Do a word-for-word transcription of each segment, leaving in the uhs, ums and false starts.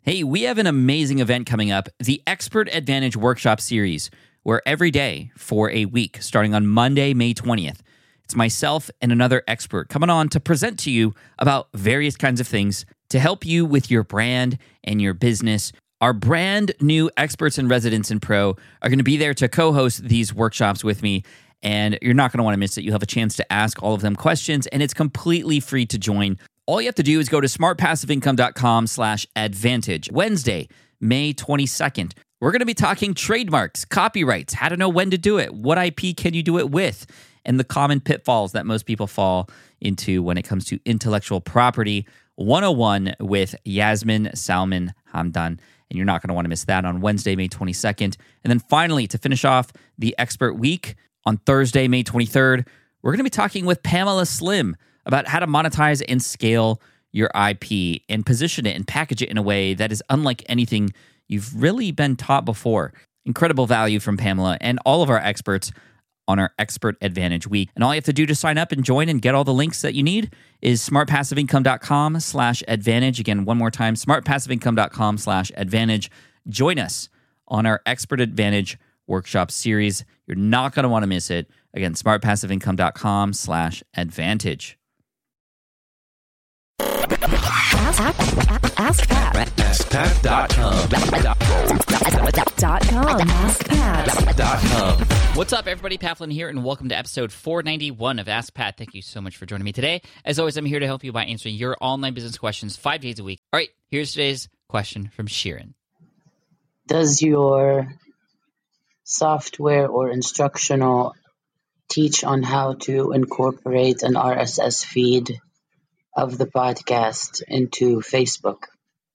Hey, we have an amazing event coming up, the Expert Advantage Workshop Series, where every day for a week, starting on Monday, May twentieth, it's myself and another expert coming on to present to you about various kinds of things to help you with your brand and your business. Our brand new experts and residents in Pro are going to be there to co-host these workshops with me, and you're not going to want to miss it. You'll have a chance to ask all of them questions, and it's completely free to join. All you have to do is go to smartpassiveincome.com slash advantage. Wednesday, May twenty-second, we're going to be talking trademarks, copyrights, how to know when to do it, what I P can you do it with, and the common pitfalls that most people fall into when it comes to intellectual property one oh one with Yasmin Salman Hamdan. And you're not going to want to miss that on Wednesday, May twenty-second. And then finally, to finish off the Expert Week, on Thursday, May twenty-third, we're going to be talking with Pamela Slim about how to monetize and scale your I P and position it and package it in a way that is unlike anything you've really been taught before. Incredible value from Pamela and all of our experts on our Expert Advantage Week. And all you have to do to sign up and join and get all the links that you need is smartpassiveincome.com slash advantage. Again, one more time, smartpassiveincome.com slash advantage. Join us on our Expert Advantage Workshop Series. You're not going to want to miss it. Again, smartpassiveincome.com slash advantage. Ask, ask, ask Pat. ask pat dot com. Dot com. ask pat Dot com. What's up, everybody? Pat Flynn here, and welcome to episode four ninety-one of Ask Pat. Thank you so much for joining me today. As always, I'm here to help you by answering your online business questions five days a week. All right, here's today's question from Sheeran. Does your software or instructional teach on how to incorporate an R S S feed of the podcast into Facebook?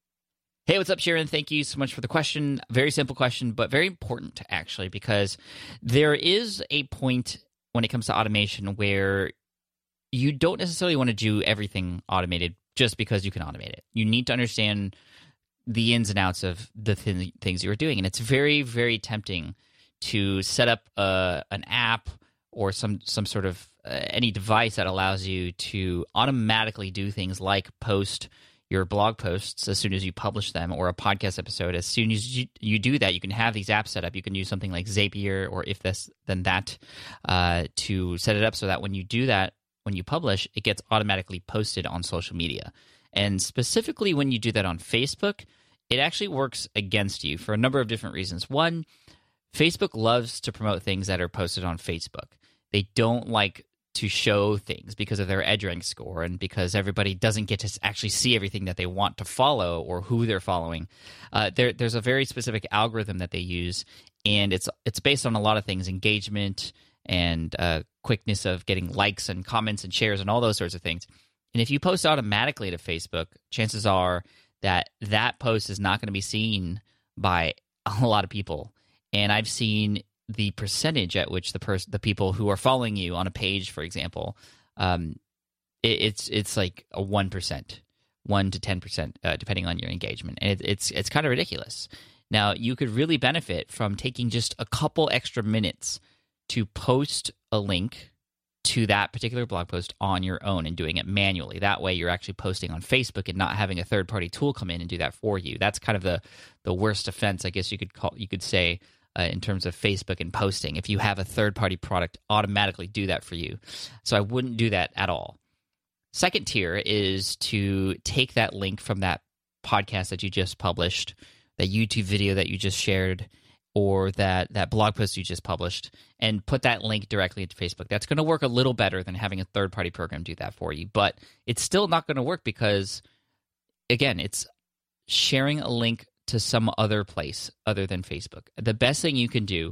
Hey, what's up, Sharon? Thank you so much for the question. Very simple question, but very important, actually, because there is a point when it comes to automation where you don't necessarily want to do everything automated just because you can automate it. You need to understand the ins and outs of the th- things you're doing, and it's very, very tempting to set up uh, an app or some some sort of uh, any device that allows you to automatically do things like post your blog posts as soon as you publish them, or a podcast episode. As soon as you, you do that, you can have these apps set up. You can use something like Zapier or If This Then That uh, to set it up so that when you do that, when you publish, it gets automatically posted on social media. And specifically when you do that on Facebook, it actually works against you for a number of different reasons. One, Facebook loves to promote things that are posted on Facebook. They don't like to show things because of their EdgeRank score and because everybody doesn't get to actually see everything that they want to follow or who they're following. Uh, there, there's a very specific algorithm that they use, and it's it's based on a lot of things, engagement and uh, quickness of getting likes and comments and shares and all those sorts of things. And if you post automatically to Facebook, chances are that that post is not going to be seen by a lot of people. And I've seen the percentage at which the pers- the people who are following you on a page, for example, um, it, it's it's like a one percent, one to ten percent, uh, depending on your engagement, and it, it's it's kind of ridiculous. Now, you could really benefit from taking just a couple extra minutes to post a link to that particular blog post on your own and doing it manually. That way, you're actually posting on Facebook and not having a third-party tool come in and do that for you. That's kind of the the worst offense, I guess you could call you could say. Uh, in terms of Facebook and posting, if you have a third-party product automatically do that for you. So I wouldn't do that at all. Second tier is to take that link from that podcast that you just published, that YouTube video that you just shared, or that, that blog post you just published, and put that link directly into Facebook. That's going to work a little better than having a third-party program do that for you, but it's still not going to work because, again, it's sharing a link to some other place other than Facebook. The best thing you can do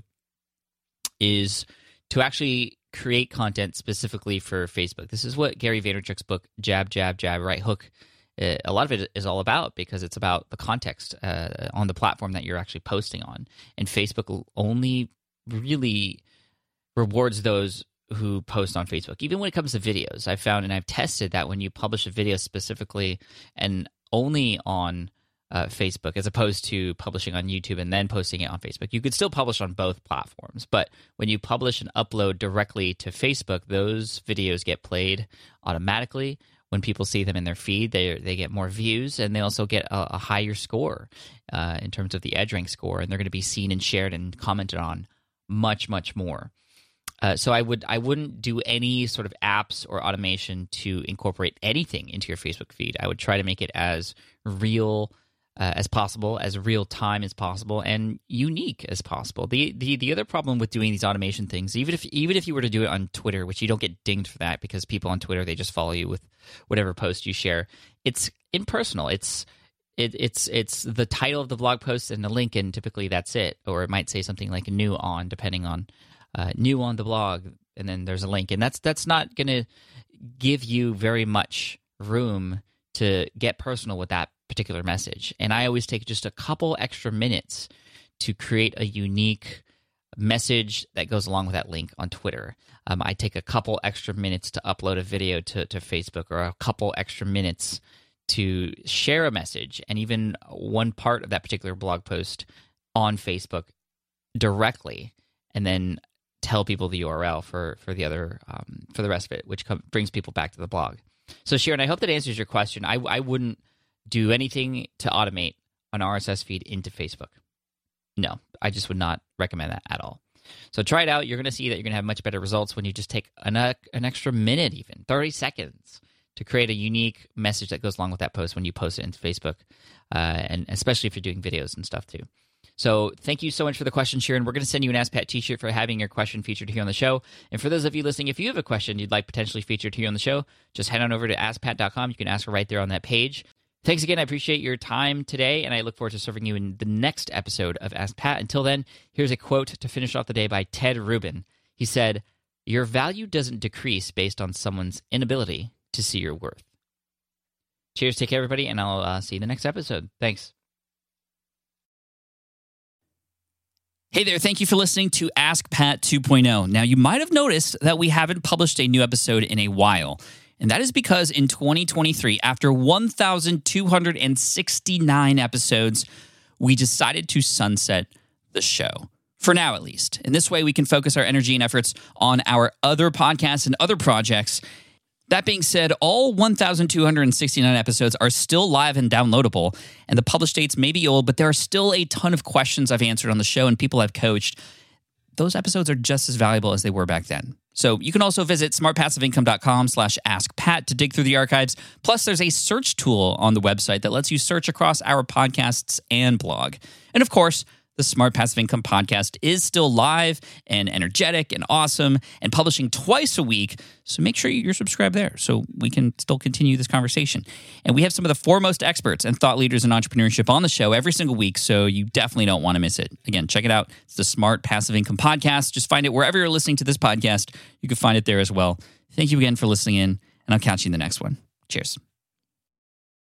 is to actually create content specifically for Facebook. This is what Gary Vaynerchuk's book, Jab, Jab, Jab, Right Hook, uh, a lot of it is all about, because it's about the context uh, on the platform that you're actually posting on. And Facebook only really rewards those who post on Facebook. Even when it comes to videos, I've found and I've tested that when you publish a video specifically and only on Uh, Facebook, as opposed to publishing on YouTube and then posting it on Facebook. You could still publish on both platforms, but when you publish and upload directly to Facebook, those videos get played automatically, when people see them in their feed, they they get more views, and they also get a, a higher score uh, in terms of the EdgeRank score, and they're going to be seen and shared and commented on much, much more. Uh, so I would I wouldn't do any sort of apps or automation to incorporate anything into your Facebook feed. I would try to make it as real uh, as possible, as real time as possible, and unique as possible. The, the the other problem with doing these automation things, even if even if you were to do it on Twitter, which you don't get dinged for that because people on Twitter, they just follow you with whatever post you share. It's impersonal. It's it, it's it's the title of the blog post and the link, and typically that's it. Or it might say something like "new on," depending on uh, new on the blog, and then there's a link, and that's that's not going to give you very much room to get personal with that particular message. And I always take just a couple extra minutes to create a unique message that goes along with that link on Twitter. Um, I take a couple extra minutes to upload a video to, to Facebook, or a couple extra minutes to share a message, and even one part of that particular blog post on Facebook directly, and then tell people the U R L for, for the other um, for the rest of it, which com- brings people back to the blog. So Sharon, I hope that answers your question. I, I wouldn't do anything to automate an R S S feed into Facebook. No, I just would not recommend that at all. So try it out. You're going to see that you're going to have much better results when you just take an, uh, an extra minute, even thirty seconds, to create a unique message that goes along with that post when you post it into Facebook, uh, and especially if you're doing videos and stuff too. So thank you so much for the question, Sharon. We're going to send you an Ask Pat t-shirt for having your question featured here on the show. And for those of you listening, if you have a question you'd like potentially featured here on the show, just head on over to ask pat dot com. You can ask her right there on that page. Thanks again. I appreciate your time today, and I look forward to serving you in the next episode of Ask Pat. Until then, here's a quote to finish off the day by Ted Rubin. He said, "Your value doesn't decrease based on someone's inability to see your worth." Cheers. Take care, everybody, and I'll uh, see you in the next episode. Thanks. Hey there, thank you for listening to Ask Pat two point oh. Now, you might have noticed that we haven't published a new episode in a while, and that is because in twenty twenty-three, after one thousand two hundred sixty-nine episodes, we decided to sunset the show. For now, at least. In this way, we can focus our energy and efforts on our other podcasts and other projects. That being said, all one thousand two hundred sixty-nine episodes are still live and downloadable, and the published dates may be old, but there are still a ton of questions I've answered on the show and people I've coached. Those episodes are just as valuable as they were back then. So you can also visit smartpassiveincome.com slash askpat to dig through the archives. Plus, there's a search tool on the website that lets you search across our podcasts and blog. And of course, the Smart Passive Income podcast is still live and energetic and awesome and publishing twice a week. So make sure you're subscribed there so we can still continue this conversation. And we have some of the foremost experts and thought leaders in entrepreneurship on the show every single week, so you definitely don't want to miss it. Again, check it out. It's the Smart Passive Income podcast. Just find it wherever you're listening to this podcast. You can find it there as well. Thank you again for listening in, and I'll catch you in the next one. Cheers.